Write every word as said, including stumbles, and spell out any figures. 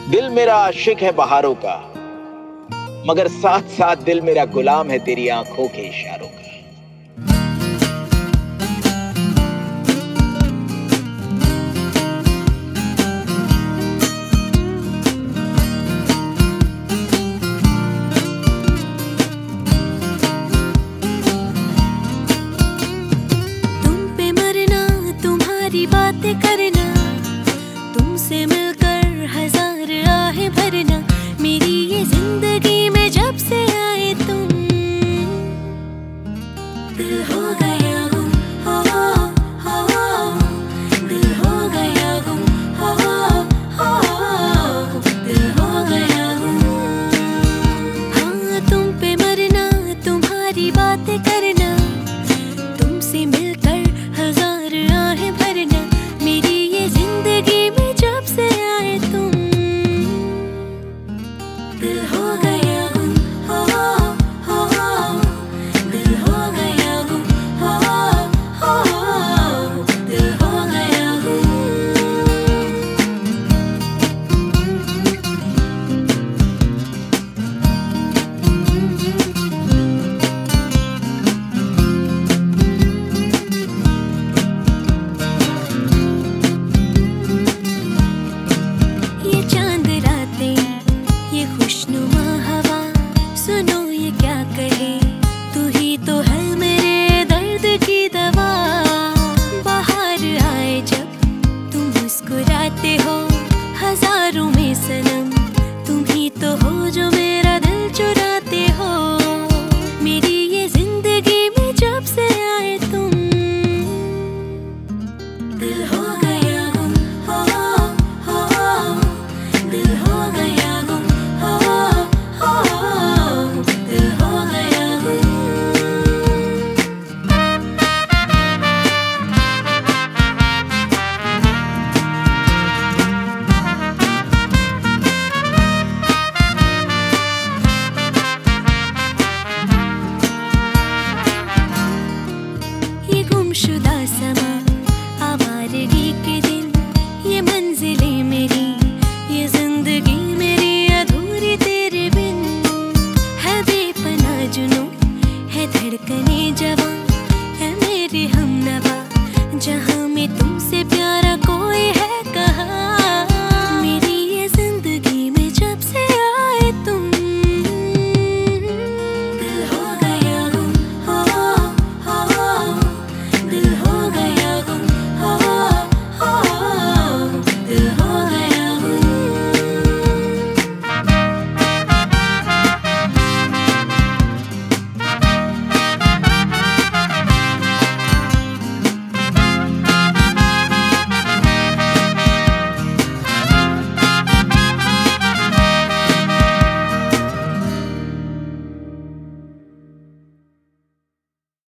दिल मेरा आशिक है बहारों का, मगर साथ साथ दिल मेरा गुलाम है तेरी आंखों के इशारों का। तुम पे मरना, तुम्हारी बातें करना, तुमसे मिलकर हजार आहें भरना, मेरी ये जिंदगी में जब से आए तुम, दिल हो गया हूँ, हो हो हो, दिल हो गया हूँ, हो हो हो, दिल हो गया हूँ। हाँ, तुम पे मरना, तुम्हारी बातें करना, तुमसे मिलकर हजार आहें भरना, मेरी ये जिंदगी में जब से आए तुम, दिल हो गया हूँ, हो हो हो, दिल हो गया हूँ, हो हो हो, दिल हो गया हूँ। ये चांद रातें, ये खुशनुमा हवा, सुनो ये क्या कहे, तू ही तो है मेरे दर्द की दवा। बाहर आए जब तुम मुस्कुराते हो, हजारों में सनम तुम ही तो हो जो मेरा दिल चुराते